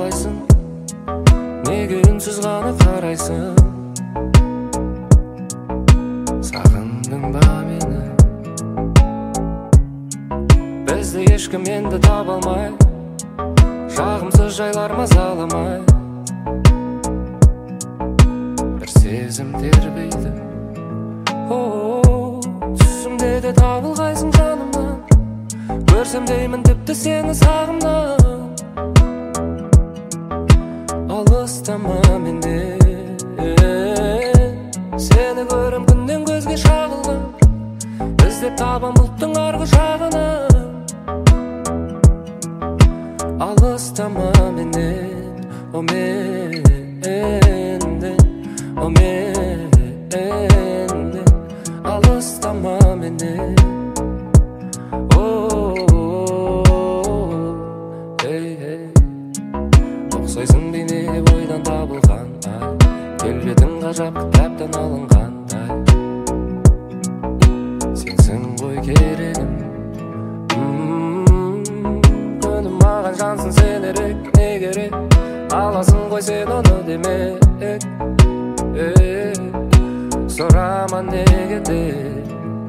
табалайсың, неге үнсіз ғана қарайсың? Сағындың ба мені? Бізді ешкім енді таба алмай, жағымсыз жайлар мазаламай, бір сезім тербейді. Түсімде де табылғайсың жанымнан, көрсем деймін тіпті сені сағымнан. Алыстама менен, сені көрем күннен көзге шағылған, іздеп табам бұлттың арғы жағынан. Алыстама менен, о менден, о менден, алыстама менен. Ұқсайсың бейнеге ойдан табылғандай, келбетің ғажап кітаптан алынғандай. Сенсің ғой керегім, күнім маған жансың сен ерек, не керек? Аласың ғой сен оны демек, сұрама неге деп.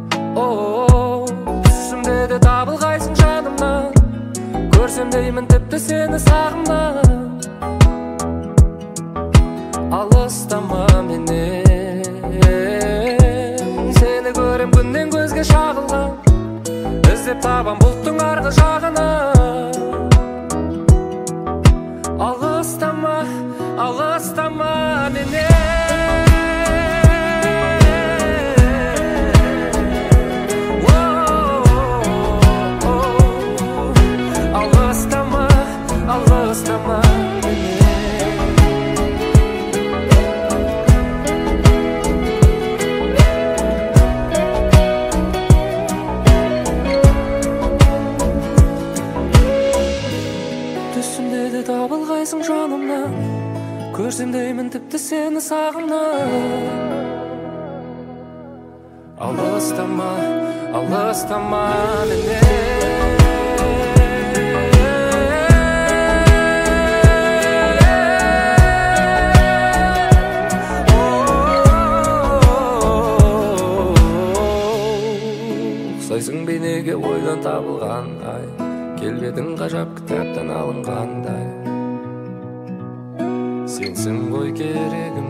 Түсімде де табылғайсың жанымнан, көрсем деймін тіпті сені сағымнан. Алыстама менен, сені көрем күннен көзге шағылған, іздеп табам бұлттың арғы жағынан. Алыстама, алыстама менен. Алыстама түсімде де табылғайсың жанымнан, көрсем деймін тіпті сені сағымнан. Алыстама, алыстама менен. Ұқсайсың бейнеге ойдан табылғандай, келбетің ғажап кітаптан алынғандай. Сенсің ғой керегім,